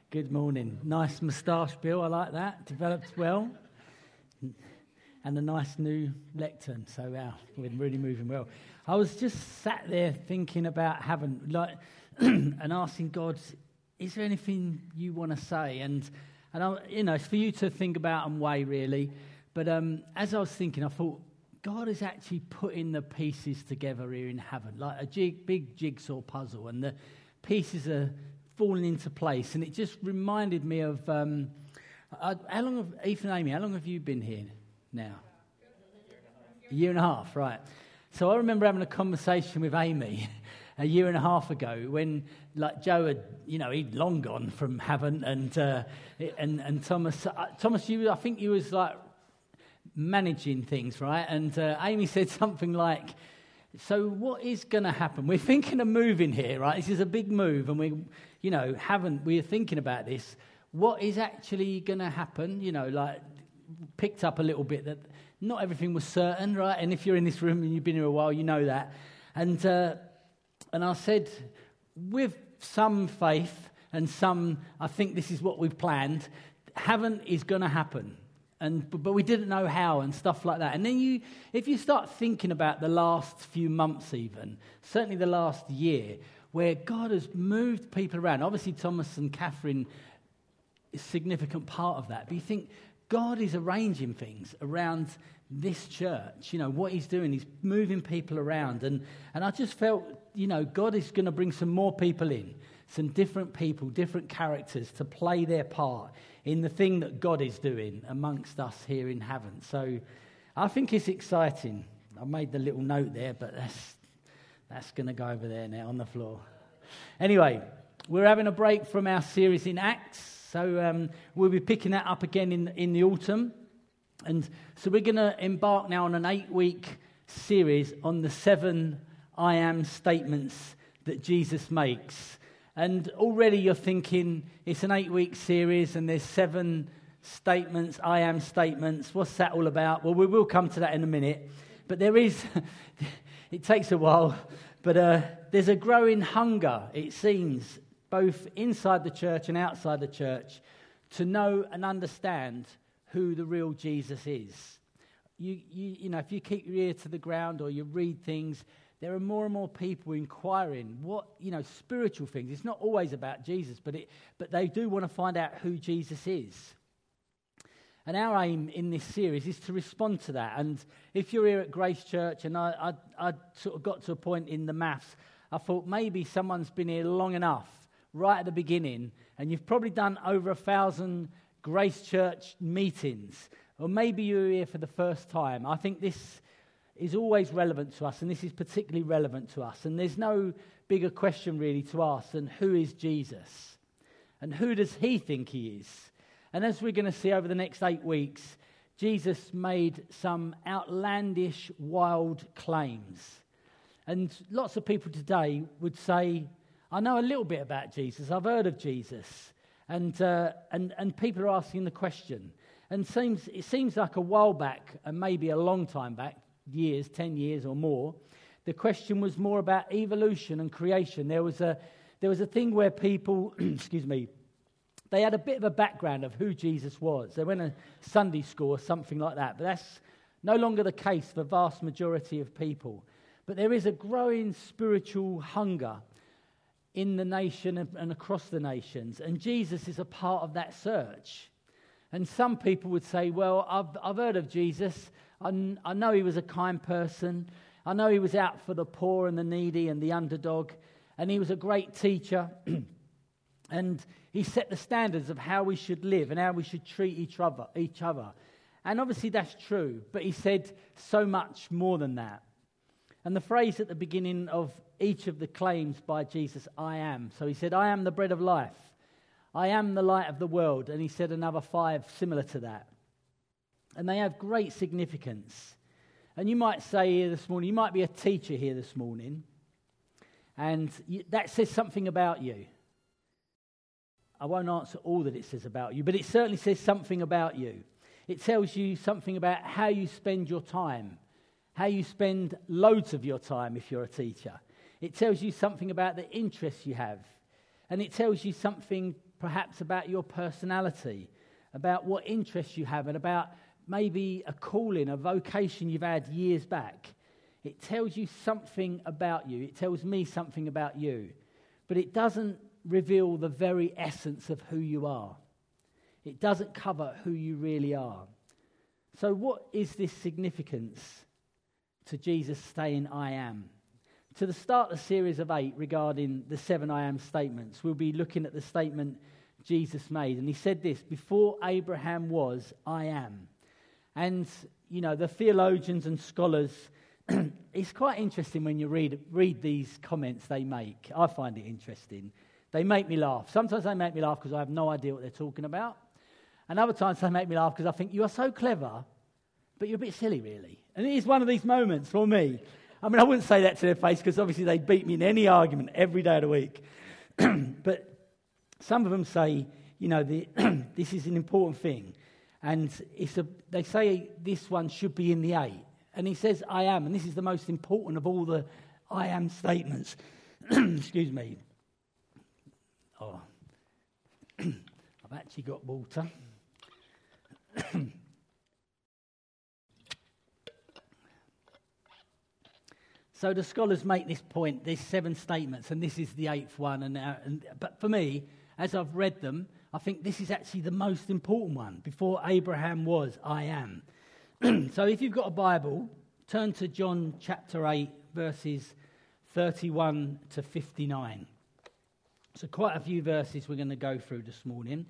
Good morning. Nice moustache, Bill. I like that. Developed well. And a nice new lectern. So, we're really moving well. I was just sat there thinking about and asking God, is there anything you want to say? And it's for you to think about and weigh, really. But as I was thinking, I thought, God is actually putting the pieces together here in heaven, like a big jigsaw puzzle, and the pieces are falling into place. And it just reminded me of Ethan and Amy, how long have you been here now? A year and a half, right. So I remember having a conversation with Amy a year and a half ago when, like, Joe had, he'd long gone from heaven, and Thomas, I think you was like managing things, right? And Amy said something like, so what is going to happen? We're thinking of moving here, right? This is a big move, and we're thinking about this. What is actually going to happen? Picked up a little bit that not everything was certain, right? And if you're in this room and you've been here a while, you know that. And I said, with some faith and some, I think this is what we've planned, heaven is going to happen. But we didn't know how and stuff like that. And then if you start thinking about the last few months even, certainly the last year, where God has moved people around. Obviously, Thomas and Catherine is a significant part of that. But you think, God is arranging things around this church. What he's doing, he's moving people around. And I just felt, God is going to bring some more people in, some different people, different characters to play their part in the thing that God is doing amongst us here in heaven. So I think it's exciting. I made the little note there, but that's going to go over there now on the floor. Anyway, we're having a break from our series in Acts. So we'll be picking that up again in the autumn. And so we're going to embark now on an 8-week series on the 7 I am statements that Jesus makes. And already you're thinking, it's an 8-week series and there's 7 statements, I am statements. What's that all about? Well, we will come to that in a minute. But there is, it takes a while, but there's a growing hunger, it seems, both inside the church and outside the church, to know and understand who the real Jesus is. If you keep your ear to the ground or you read things, there are more and more people inquiring what, spiritual things. It's not always about Jesus, but they do want to find out who Jesus is. And our aim in this series is to respond to that. And if you're here at Grace Church, and I sort of got to a point in the maths, I thought maybe someone's been here long enough, right at the beginning, and you've probably done over 1,000 Grace Church meetings, or maybe you're here for the first time. I think this is always relevant to us, and this is particularly relevant to us. And there's no bigger question really to ask than who is Jesus? And who does he think he is? And as we're going to see over the next 8 weeks, Jesus made some outlandish, wild claims. And lots of people today would say, I know a little bit about Jesus, I've heard of Jesus. And people are asking the question. And it seems like a while back, and maybe a long time back, years, 10 years or more, the question was more about evolution and creation. There was a thing where people, they had a bit of a background of who Jesus was. They went to Sunday school or something like that. But that's no longer the case for the vast majority of people. But there is a growing spiritual hunger in the nation and across the nations. And Jesus is a part of that search. And some people would say, well, I've heard of Jesus. I know he was a kind person. I know he was out for the poor and the needy and the underdog. And he was a great teacher. And he set the standards of how we should live and how we should treat each other. And obviously that's true. But he said so much more than that. And the phrase at the beginning of each of the claims by Jesus, I am. So he said, I am the bread of life. I am the light of the world. And he said another 5 similar to that. And they have great significance. And you might say here this morning, you might be a teacher here this morning, and that says something about you. I won't answer all that it says about you, but it certainly says something about you. It tells you something about how you spend your time, how you spend loads of your time if you're a teacher. It tells you something about the interests you have. And it tells you something perhaps about your personality, about what interests you have, and about maybe a calling, a vocation you've had years back. It tells you something about you. It tells me something about you. But it doesn't reveal the very essence of who you are. It doesn't cover who you really are. So what is this significance to Jesus saying, I am? To the start of the series of 8 regarding the 7 I am statements, we'll be looking at the statement Jesus made. And he said this, before Abraham was, I am. And, you know, the theologians and scholars, it's quite interesting when you read these comments they make. I find it interesting. They make me laugh. Sometimes they make me laugh because I have no idea what they're talking about. And other times they make me laugh because I think, you are so clever, but you're a bit silly, really. And it is one of these moments for me. I mean, I wouldn't say that to their face because obviously they beat me in any argument every day of the week. But some of them say, you know, this is an important thing. And they say this one should be in the 8. And he says, I am. And this is the most important of all the I am statements. Excuse me. Oh, I've actually got water. So the scholars make this point, there's 7 statements, and this is the 8th one. But for me, as I've read them, I think this is actually the most important one. Before Abraham was, I am. So if you've got a Bible, turn to John chapter 8, verses 31 to 59. So quite a few verses we're going to go through this morning.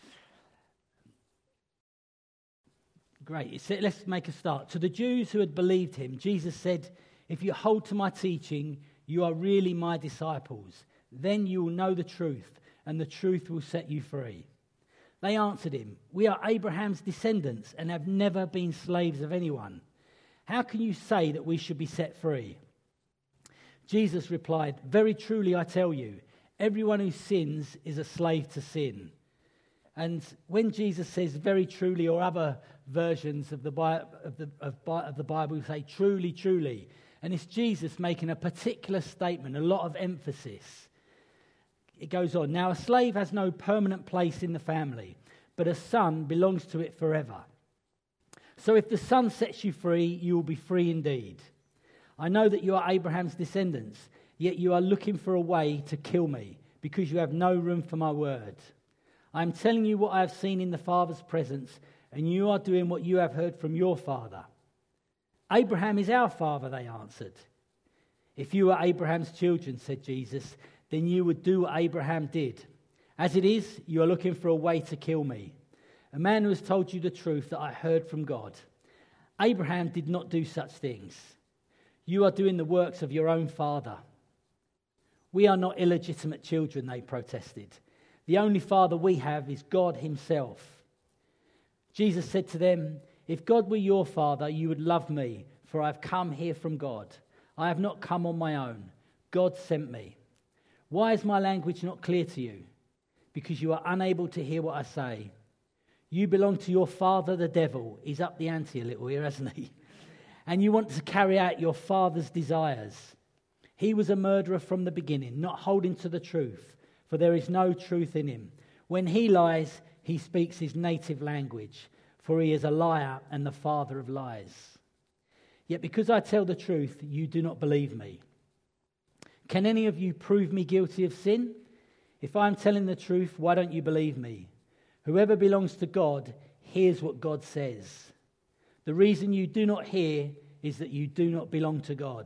Great. Let's make a start. To the Jews who had believed him, Jesus said, if you hold to my teaching, you are really my disciples. Then you will know the truth, and the truth will set you free. They answered him, we are Abraham's descendants and have never been slaves of anyone. How can you say that we should be set free? Jesus replied, very truly I tell you, everyone who sins is a slave to sin. And when Jesus says very truly, or other versions of the Bible say truly, truly, and it's Jesus making a particular statement, a lot of emphasis. It goes on, now a slave has no permanent place in the family, but a son belongs to it forever. So if the son sets you free, you will be free indeed. I know that you are Abraham's descendants, yet you are looking for a way to kill me, because you have no room for my word. I am telling you what I have seen in the Father's presence, and you are doing what you have heard from your father. Abraham is our father, they answered. If you were Abraham's children, said Jesus, then you would do what Abraham did. As it is, you are looking for a way to kill me, a man who has told you the truth that I heard from God. Abraham did not do such things. You are doing the works of your own father. We are not illegitimate children, they protested. The only father we have is God himself. Jesus said to them, if God were your father, you would love me, for I have come here from God. I have not come on my own. God sent me. Why is my language not clear to you? Because you are unable to hear what I say. You belong to your father, the devil. He's up the ante a little here, hasn't he? And you want to carry out your father's desires. He was a murderer from the beginning, not holding to the truth, for there is no truth in him. When he lies, he speaks his native language, for he is a liar and the father of lies. Yet because I tell the truth, you do not believe me. Can any of you prove me guilty of sin? If I am telling the truth, why don't you believe me? Whoever belongs to God hears what God says. The reason you do not hear is that you do not belong to God.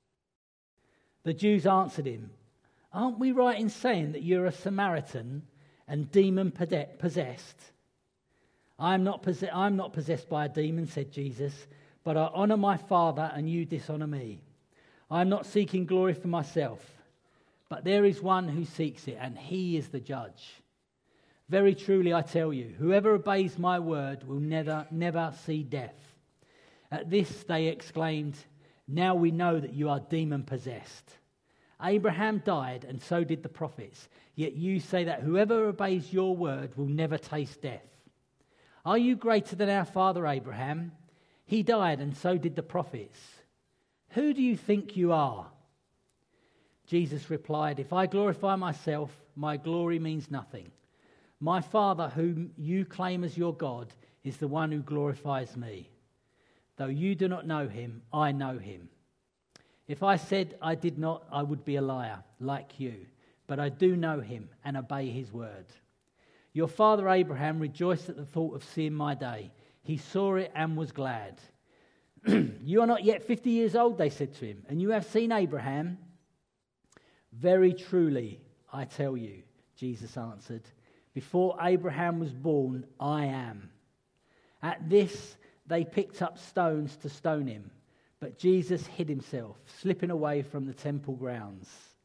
The Jews answered him, aren't we right in saying that you're a Samaritan and demon possessed? I'm not possessed by a demon, said Jesus, but I honor my Father and you dishonor me. I am not seeking glory for myself, but there is one who seeks it, and he is the judge. Very truly I tell you, whoever obeys my word will never see death. At this they exclaimed, now we know that you are demon-possessed. Abraham died, and so did the prophets, yet you say that whoever obeys your word will never taste death. Are you greater than our father Abraham? He died, and so did the prophets. Who do you think you are? Jesus replied, if I glorify myself, my glory means nothing. My Father, whom you claim as your God, is the one who glorifies me. Though you do not know him, I know him. If I said I did not, I would be a liar, like you. But I do know him and obey his word. Your father Abraham rejoiced at the thought of seeing my day. He saw it and was glad. You are not yet 50 years old, they said to him, and you have seen Abraham? Very truly, I tell you, Jesus answered, before Abraham was born, I am. At this, they picked up stones to stone him, but Jesus hid himself, slipping away from the temple grounds.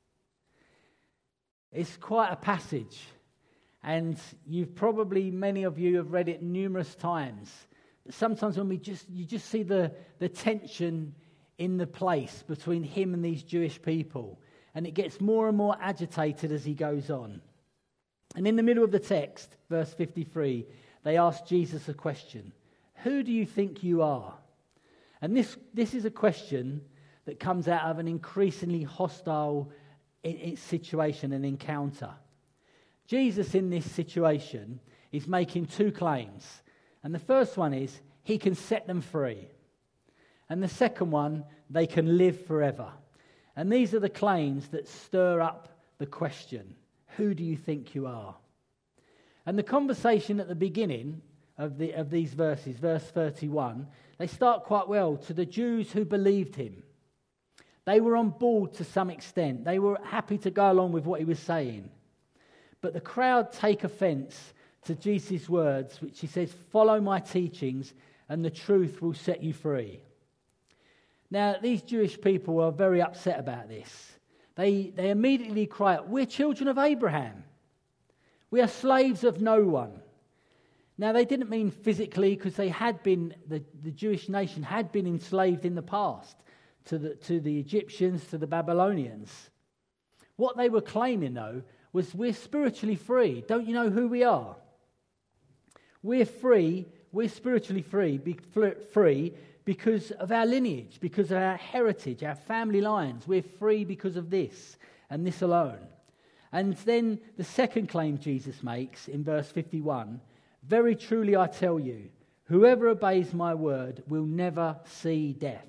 It's quite a passage, and many of you have read it numerous times. But sometimes when you just see the tension in the place between him and these Jewish people, and it gets more and more agitated as he goes on. And in the middle of the text, verse 53, they ask Jesus a question. Who do you think you are? And this is a question that comes out of an increasingly hostile situation and encounter. Jesus in this situation is making two claims. And the first one is he can set them free. And the second one, they can live forever. And these are the claims that stir up the question, who do you think you are? And the conversation at the beginning of these verses, verse 31, they start quite well. To the Jews who believed him, they were on board to some extent. They were happy to go along with what he was saying. But the crowd take offense to Jesus' words, which he says, follow my teachings and the truth will set you free. Now, these Jewish people are very upset about this. They immediately cry out, we're children of Abraham. We are slaves of no one. Now, they didn't mean physically, because they had been, the Jewish nation had been enslaved in the past to the Egyptians, to the Babylonians. What they were claiming, though, was we're spiritually free. Don't you know who we are? We're free, we're spiritually free because of our lineage, because of our heritage, our family lines. We're free because of this and this alone. And then the second claim Jesus makes in verse 51, very truly I tell you, whoever obeys my word will never see death.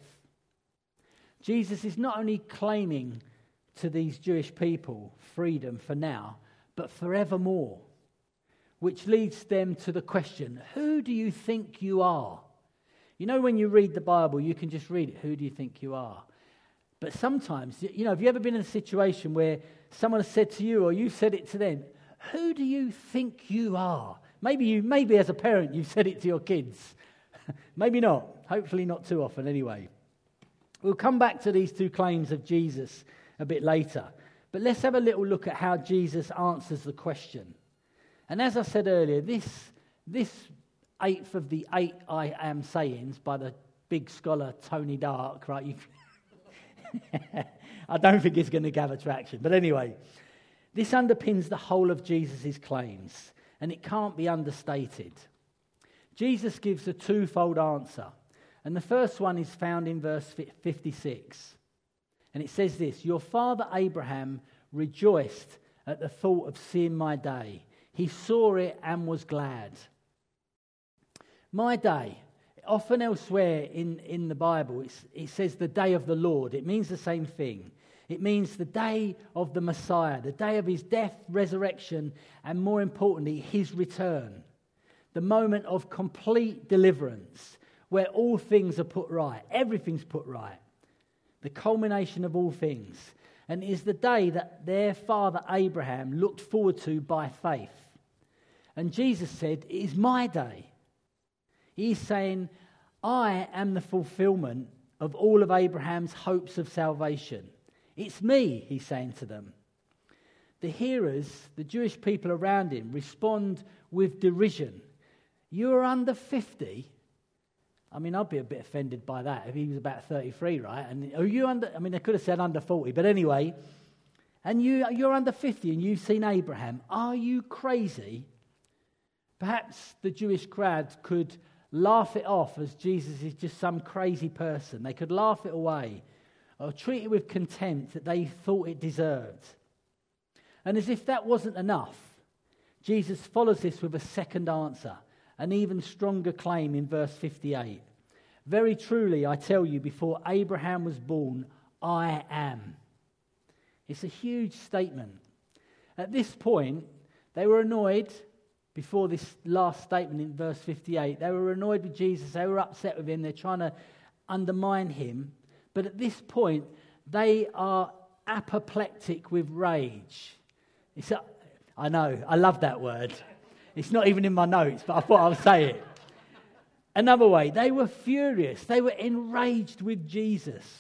Jesus is not only claiming to these Jewish people freedom for now, but forevermore, which leads them to the question, who do you think you are? You know, when you read the Bible, you can just read it, who do you think you are? But sometimes, have you ever been in a situation where someone has said to you, or you've said it to them, who do you think you are? Maybe as a parent you've said it to your kids. Maybe not. Hopefully not too often anyway. We'll come back to these two claims of Jesus a bit later. But let's have a little look at how Jesus answers the question. And as I said earlier, this eighth of the 8 I am sayings by the big scholar Tony Dark, right? I don't think it's going to gather traction. But anyway, this underpins the whole of Jesus' claims, and it can't be understated. Jesus gives a twofold answer, and the first one is found in verse 56. And it says this, your father Abraham rejoiced at the thought of seeing my day. He saw it and was glad. My day. Often elsewhere in the Bible, it says the day of the Lord. It means the same thing. It means the day of the Messiah, the day of his death, resurrection, and more importantly, his return. The moment of complete deliverance, where all things are put right. Everything's put right. The culmination of all things. And it is the day that their father Abraham looked forward to by faith. And Jesus said, it is my day. He's saying, I am the fulfillment of all of Abraham's hopes of salvation. It's me, he's saying to them. The hearers, the Jewish people around him, respond with derision. You're under 50? I mean, I'd be a bit offended by that if he was about 33, right? And are you under, I mean, they could have said under 40, but anyway. And you're under 50 and you've seen Abraham. Are you crazy? Perhaps the Jewish crowd could laugh it off as Jesus is just some crazy person. They could laugh it away or treat it with contempt that they thought it deserved. And as if that wasn't enough, Jesus follows this with a second answer, an even stronger claim in verse 58. Very truly, I tell you, before Abraham was born, I am. It's a huge statement. At this point, they were annoyed. Before this last statement in verse 58, they were annoyed with Jesus. They were upset with him. They're trying to undermine him. But at this point, they are apoplectic with rage. I know, I love that word. It's not even in my notes, but I thought I'll say it. Another way, they were furious. They were enraged with Jesus.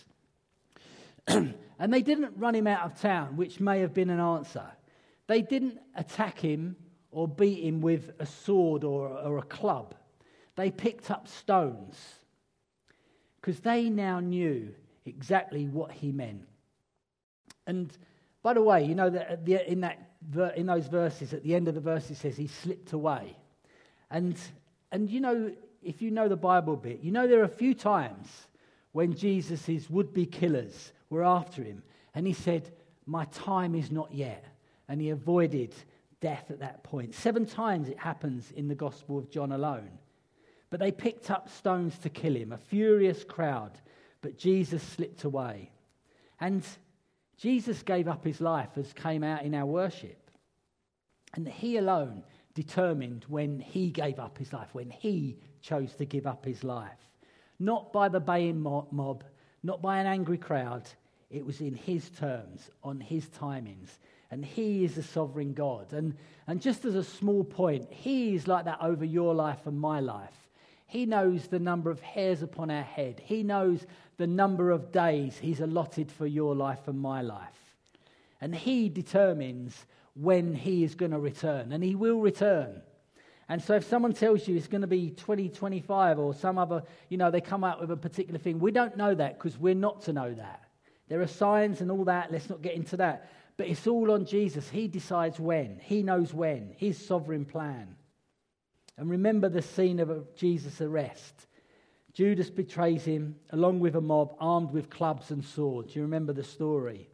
And they didn't run him out of town, which may have been an answer. They didn't attack him or beat him with a sword or a club. They picked up stones because they now knew exactly what he meant. And by the way, you know that in those verses, at the end of the verse, it says he slipped away. And you know, if you know the Bible a bit, you know there are a few times when Jesus' would-be killers were after him, and he said, "My time is not yet," and he avoided death at that point. 7 times it happens in the Gospel of John alone. But they picked up stones to kill him, a furious crowd, but Jesus slipped away. And Jesus gave up his life, as came out in our worship. And he alone determined when he gave up his life, when he chose to give up his life. Not by the baying mob, not by an angry crowd. It was in his terms, on his timings. And he is the sovereign God. And just as a small point, he is like that over your life and my life. He knows the number of hairs upon our head. He knows the number of days he's allotted for your life and my life. And he determines when he is going to return. And he will return. And so if someone tells you it's going to be 2025 or some other, they come out with a particular thing, we don't know that because we're not to know that. There are signs and all that. Let's not get into that. But it's all on Jesus. He decides when. He knows when. His sovereign plan. And remember the scene of Jesus' arrest. Judas betrays him along with a mob armed with clubs and swords. You remember the story.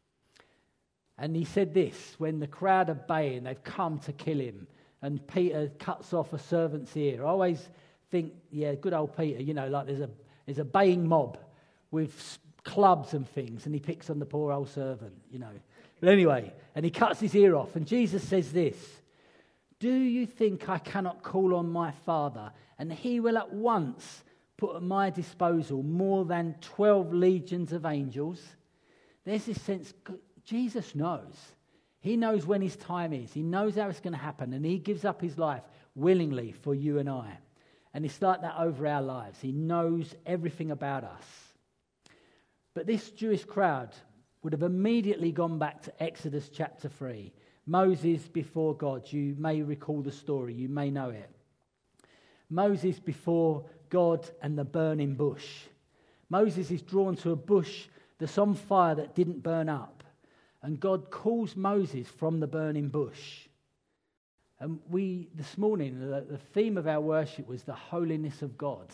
And he said this, when the crowd are baying, they've come to kill him. And Peter cuts off a servant's ear. I always think, good old Peter, like there's a baying mob with clubs and things, and he picks on the poor old servant, But anyway, and he cuts his ear off. And Jesus says this, "Do you think I cannot call on my Father, and he will at once put at my disposal more than 12 legions of angels?" There's this sense, Jesus knows. He knows when his time is. He knows how it's going to happen, and he gives up his life willingly for you and I. And it's like that over our lives. He knows everything about us. But this Jewish crowd would have immediately gone back to Exodus chapter 3. Moses before God. You may recall the story. You may know it. Moses before God and the burning bush. Moses is drawn to a bush that's on fire that didn't burn up. And God calls Moses from the burning bush. And this morning, the theme of our worship was the holiness of God.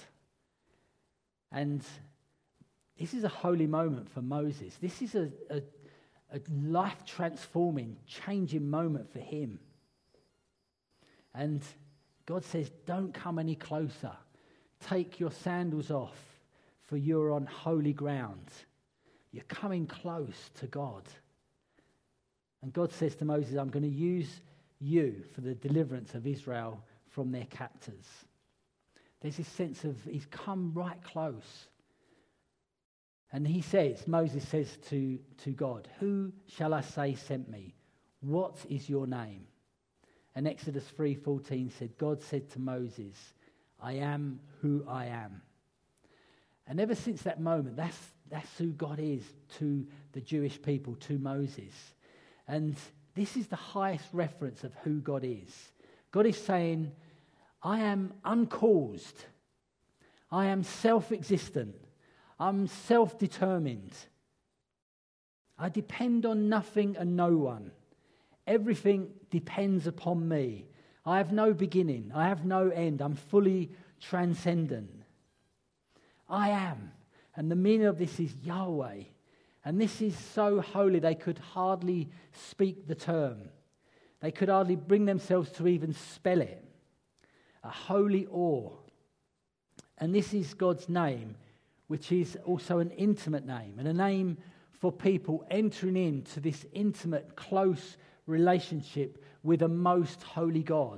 And this is a holy moment for Moses. This is a life-transforming, changing moment for him. And God says, don't come any closer. Take your sandals off, for you're on holy ground. You're coming close to God. And God says to Moses, I'm going to use you for the deliverance of Israel from their captors. There's this sense of he's come right close. And Moses says to God, "Who shall I say sent me? What is your name?" And Exodus 3:14 said, God said to Moses, "I am who I am." And ever since that moment, that's who God is to the Jewish people, to Moses. And this is the highest reference of who God is. God is saying, I am uncaused. I am self-existent. I'm self-determined. I depend on nothing and no one. Everything depends upon me. I have no beginning. I have no end. I'm fully transcendent. I am. And the meaning of this is Yahweh. And this is so holy they could hardly speak the term. They could hardly bring themselves to even spell it. A holy awe. And this is God's name, which is also an intimate name, and a name for people entering into this intimate, close relationship with a most holy God.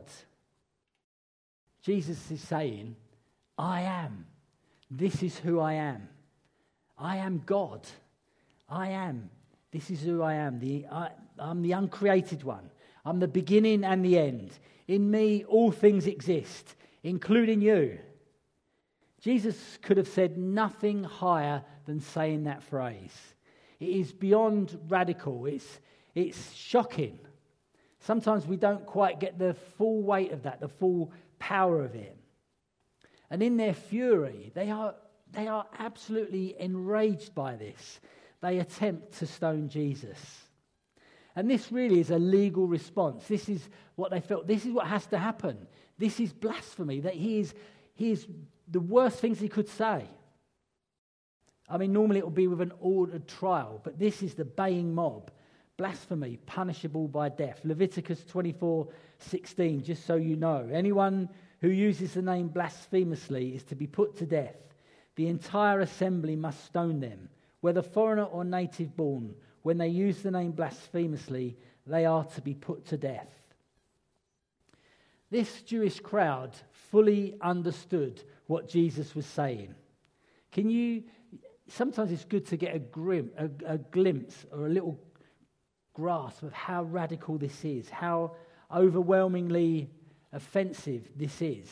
Jesus is saying, I am. This is who I am. I am God. I am. This is who I am. I'm the uncreated one. I'm the beginning and the end. In me, all things exist, including you. Jesus could have said nothing higher than saying that phrase. It is beyond radical. It's shocking. Sometimes we don't quite get the full weight of that, the full power of it. And in their fury, they are absolutely enraged by this. They attempt to stone Jesus. And this really is a legal response. This is what they felt. This is what has to happen. This is blasphemy. That he is the worst things he could say. I mean, normally it would be with an ordered trial, but this is the baying mob. Blasphemy, punishable by death. Leviticus 24:16, just so you know. Anyone who uses the name blasphemously is to be put to death. The entire assembly must stone them, whether foreigner or native born. When they use the name blasphemously, they are to be put to death. This Jewish crowd fully understood what Jesus was saying. Sometimes it's good to get a glimpse or a little grasp of how radical this is, how overwhelmingly offensive this is.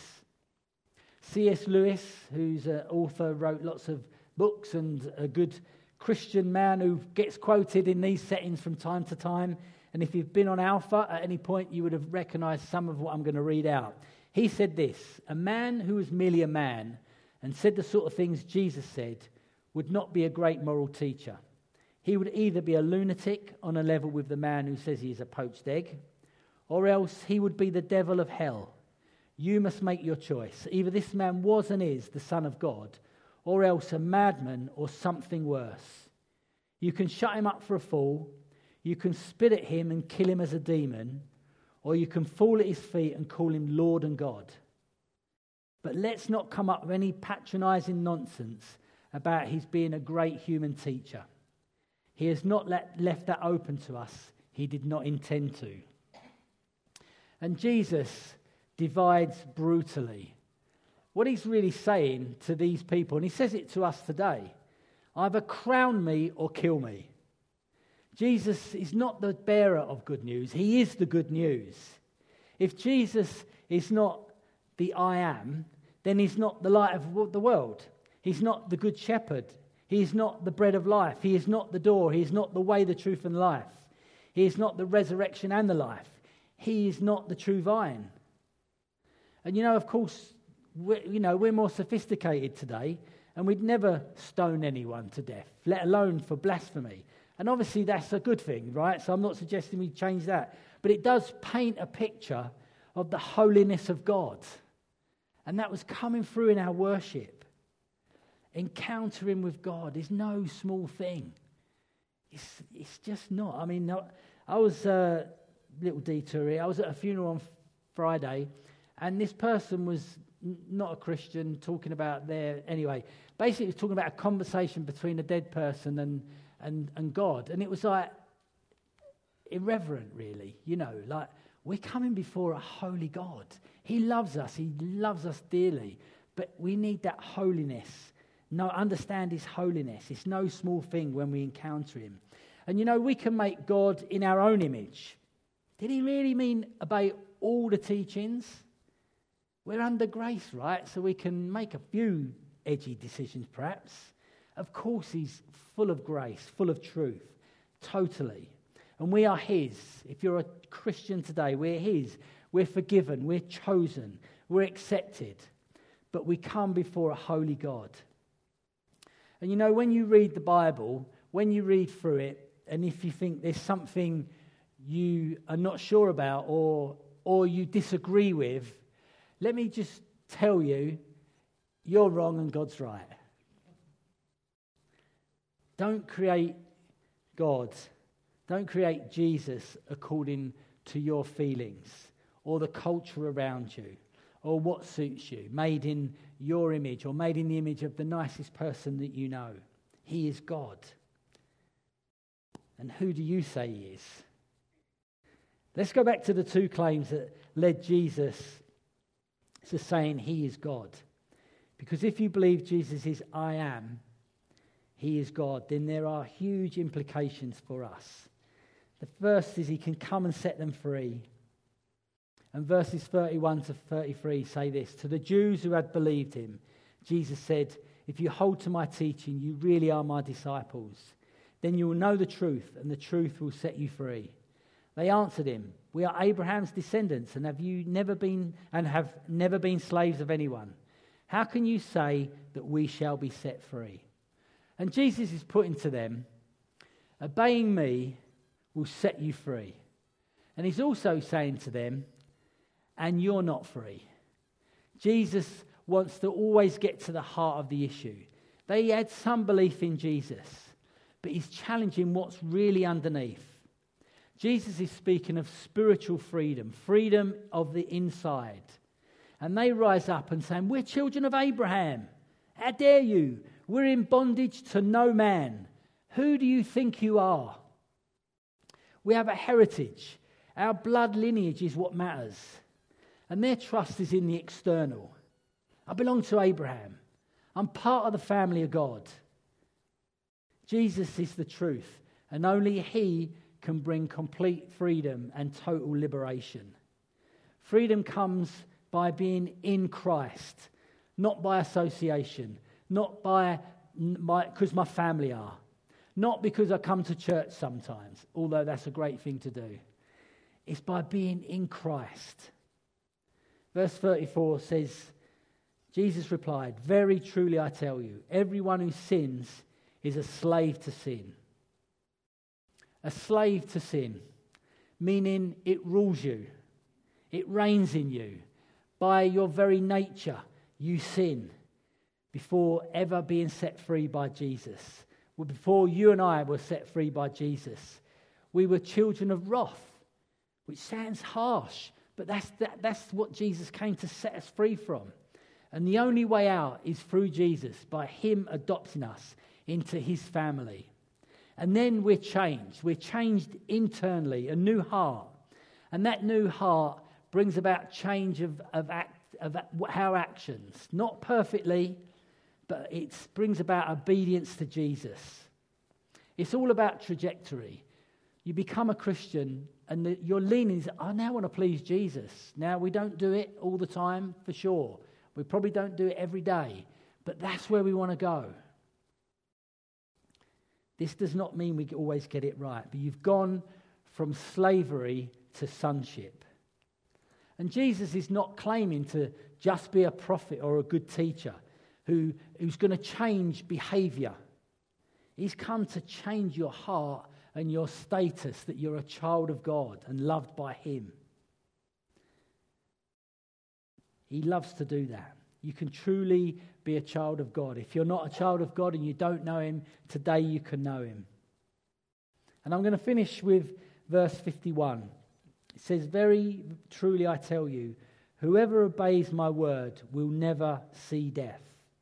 C.S. Lewis, who's an author, wrote lots of books and a good Christian man who gets quoted in these settings from time to time. And if you've been on Alpha at any point, you would have recognized some of what I'm going to read out. He said this: a man who was merely a man and said the sort of things Jesus said would not be a great moral teacher. He would either be a lunatic on a level with the man who says he is a poached egg, or else he would be the devil of hell. You must make your choice. Either this man was and is the Son of God, or else a madman or something worse. You can shut him up for a fool, you can spit at him and kill him as a demon, or you can fall at his feet and call him Lord and God. But let's not come up with any patronizing nonsense about his being a great human teacher. He has not left that open to us. He did not intend to. And Jesus divides brutally. What he's really saying to these people, and he says it to us today, either crown me or kill me. Jesus is not the bearer of good news. He is the good news. If Jesus is not the I am, then he's not the light of the world. He's not the good shepherd. He is not the bread of life. He is not the door. He is not the way, the truth, and life. He is not the resurrection and the life. He is not the true vine. And of course, we're more sophisticated today, and we'd never stone anyone to death, let alone for blasphemy. And obviously that's a good thing, right? So I'm not suggesting we change that. But it does paint a picture of the holiness of God. And that was coming through in our worship. Encountering with God is no small thing. It's just not. I mean, I was a little detour here. I was at a funeral on Friday, and this person was not a Christian, talking about basically it was talking about a conversation between a dead person and God. And it was like irreverent, really. Like we're coming before a holy God. He loves us dearly, but we need that holiness. Understand his holiness. It's no small thing when we encounter him. And we can make God in our own image. Did he really mean obey all the teachings? We're under grace, right? So we can make a few edgy decisions, perhaps. Of course, he's full of grace, full of truth, totally. And we are his. If you're a Christian today, we're his. We're forgiven, we're chosen, we're accepted. But we come before a holy God. And when you read the Bible, when you read through it, and if you think there's something you are not sure about or you disagree with, let me just tell you, you're wrong and God's right. Don't create God. Don't create Jesus according to your feelings or the culture around you or what suits you, made in your image or made in the image of the nicest person that you know. He is God. And who do you say he is? Let's go back to the two claims that led Jesus to saying he is God. Because if you believe Jesus is I am, he is God, then there are huge implications for us. The first is he can come and set them free. And verses 31 to 33 say this: to the Jews who had believed him, Jesus said, if you hold to my teaching, you really are my disciples. Then you will know the truth, and the truth will set you free. They answered him, we are Abraham's descendants, and have never been slaves of anyone. How can you say that we shall be set free? And Jesus is putting to them, obeying me will set you free. And he's also saying to them, and you're not free. Jesus wants to always get to the heart of the issue. They had some belief in Jesus, but he's challenging what's really underneath. Jesus is speaking of spiritual freedom, freedom of the inside. And they rise up and say, we're children of Abraham. How dare you? We're in bondage to no man. Who do you think you are? We have a heritage. Our blood lineage is what matters. And their trust is in the external. I belong to Abraham. I'm part of the family of God. Jesus is the truth, and only he can bring complete freedom and total liberation. Freedom comes by being in Christ, not by association, not because my family are, not because I come to church sometimes, although that's a great thing to do. It's by being in Christ. Verse 34 says, Jesus replied, very truly I tell you, everyone who sins is a slave to sin. A slave to sin, meaning it rules you. It reigns in you. By your very nature, you sin before ever being set free by Jesus. Well, before you and I were set free by Jesus, we were children of wrath, which sounds harsh, but that's what Jesus came to set us free from. And the only way out is through Jesus, by him adopting us into his family. And then we're changed. We're changed internally, a new heart. And that new heart brings about change of our actions. Not perfectly, but it brings about obedience to Jesus. It's all about trajectory. You become a Christian and your leaning is, I now want to please Jesus. Now, we don't do it all the time, for sure. We probably don't do it every day, but that's where we want to go. This does not mean we always get it right, but you've gone from slavery to sonship. And Jesus is not claiming to just be a prophet or a good teacher who's going to change behavior. He's come to change your heart and your status, that you're a child of God and loved by him. He loves to do that. You can truly be a child of God. If you're not a child of God and you don't know him, today you can know him. And I'm going to finish with verse 51. It says, very truly I tell you, whoever obeys my word will never see death.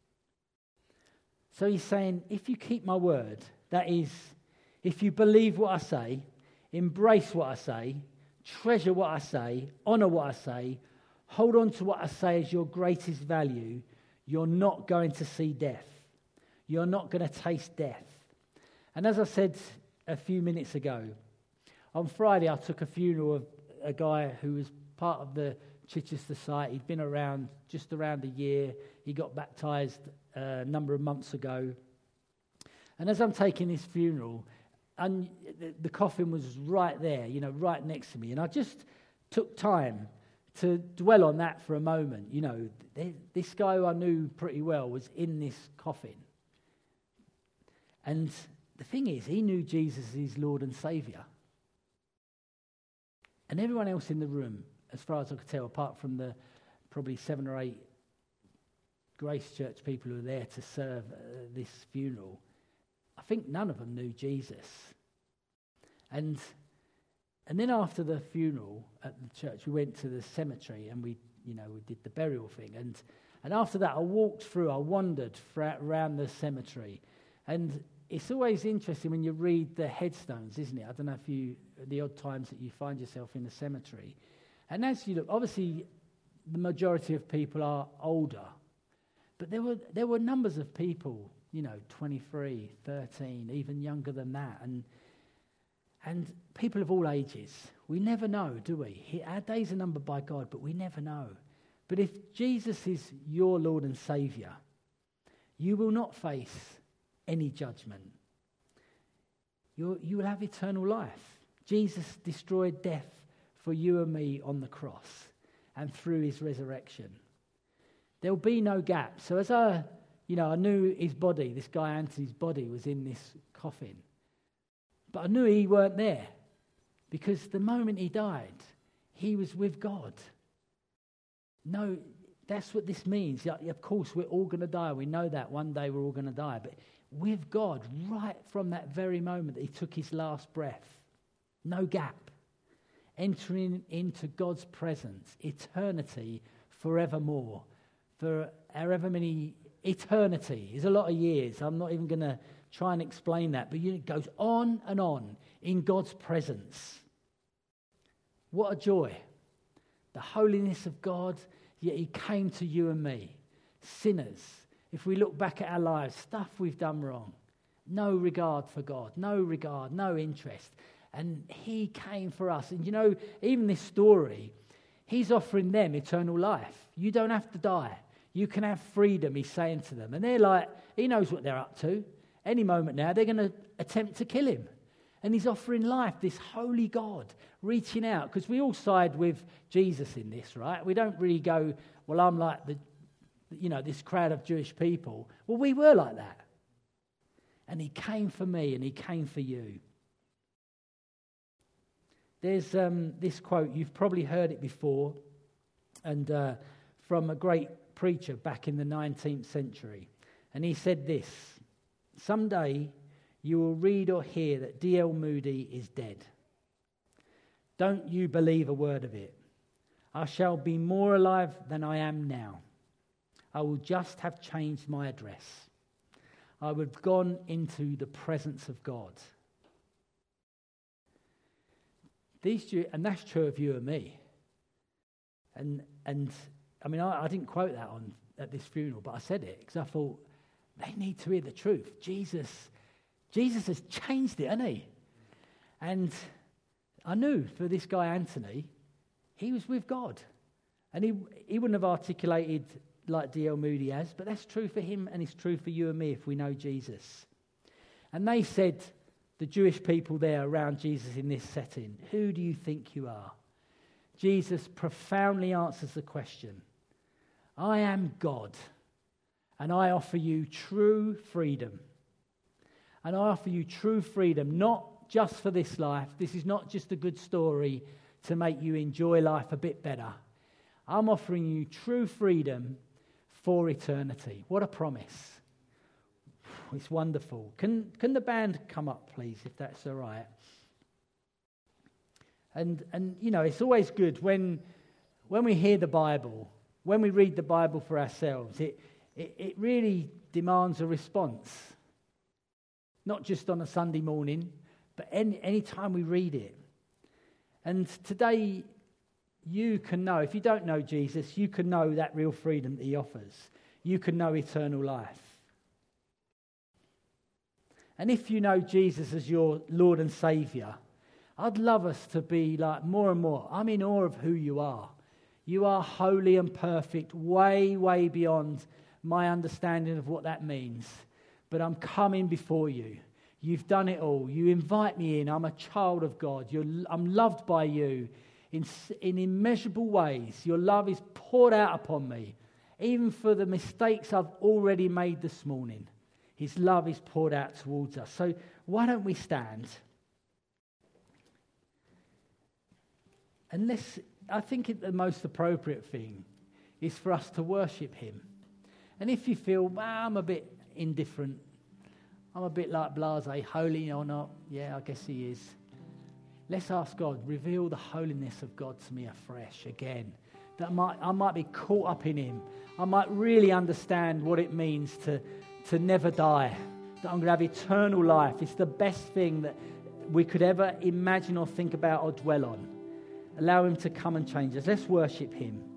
So he's saying, if you keep my word, that is, if you believe what I say, embrace what I say, treasure what I say, honour what I say, hold on to what I say as your greatest value, you're not going to see death. You're not going to taste death. And as I said a few minutes ago, on Friday I took a funeral of a guy who was part of the Chichester site. He'd been around just around a year. He got baptised a number of months ago. And as I'm taking his funeral, and the coffin was right there, right next to me. And I just took time to dwell on that for a moment. This guy who I knew pretty well was in this coffin. And the thing is, he knew Jesus as his Lord and Saviour. And everyone else in the room, as far as I could tell, apart from the probably 7 or 8 Grace Church people who were there to serve this funeral, I think none of them knew Jesus. And And then after the funeral at the church, we went to the cemetery and we did the burial thing. And after that, I wandered around the cemetery. And it's always interesting when you read the headstones, isn't it? I don't know if the odd times that you find yourself in the cemetery. And as you look, obviously the majority of people are older. But there were numbers of people, 23, 13, even younger than that. And people of all ages. We never know, do we? Our days are numbered by God, but we never know. But if Jesus is your Lord and Saviour, you will not face any judgment. You will have eternal life. Jesus destroyed death for you and me on the cross and through his resurrection. There will be no gap. So as I knew his body, this guy Anthony's body was in this coffin. But I knew he weren't there because the moment he died, he was with God. No, that's what this means. Of course, we're all going to die. We know that one day we're all going to die. But with God, right from that very moment that he took his last breath, no gap, entering into God's presence, eternity forevermore, for however many, eternity is a lot of years. I'm not even going to try and explain that, but it goes on and on in God's presence. What a joy. The holiness of God, yet he came to you and me, sinners. If we look back at our lives, stuff we've done wrong, no regard for God, no interest. And he came for us. And even this story, he's offering them eternal life. You don't have to die. You can have freedom, he's saying to them. And they're like, he knows what they're up to. Any moment now, they're going to attempt to kill him. And he's offering life, this holy God, reaching out. Because we all side with Jesus in this, right? We don't really go, well, I'm like this crowd of Jewish people. Well, we were like that. And he came for me and he came for you. There's this quote, you've probably heard it before, and from a great preacher back in the 19th century. And he said this: someday you will read or hear that D.L. Moody is dead. Don't you believe a word of it. I shall be more alive than I am now. I will just have changed my address. I would have gone into the presence of God. And that's true of you and me. And I mean, I didn't quote that at this funeral, but I said it because I thought they need to hear the truth. Jesus has changed it, hasn't he? And I knew for this guy Anthony, he was with God. And he wouldn't have articulated like D.L. Moody has, but that's true for him and it's true for you and me if we know Jesus. And they said, the Jewish people there around Jesus in this setting, who do you think you are? Jesus profoundly answers the question. I am God, and I offer you true freedom. And I offer you true freedom, not just for this life. This is not just a good story to make you enjoy life a bit better. I'm offering you true freedom for eternity. What a promise. It's wonderful. Can the band come up, please, if that's all right? And it's always good when we hear the Bible, when we read the Bible for ourselves, it really demands a response. Not just on a Sunday morning, but any time we read it. And today, you can know, if you don't know Jesus, you can know that real freedom that he offers. You can know eternal life. And if you know Jesus as your Lord and Saviour, I'd love us to be like more and more. I'm in awe of who you are. You are holy and perfect, way, way beyond my understanding of what that means. But I'm coming before you. You've done it all. You invite me in. I'm a child of God. I'm loved by you in immeasurable ways. Your love is poured out upon me, even for the mistakes I've already made this morning. His love is poured out towards us. So why don't we stand? And I think the most appropriate thing is for us to worship him. And if you feel, well, I'm a bit indifferent, I'm a bit like blasé, holy or not, yeah, I guess he is. Let's ask God, reveal the holiness of God to me afresh again. That I might be caught up in him. I might really understand what it means to never die. That I'm going to have eternal life. It's the best thing that we could ever imagine or think about or dwell on. Allow him to come and change us. Let's worship him.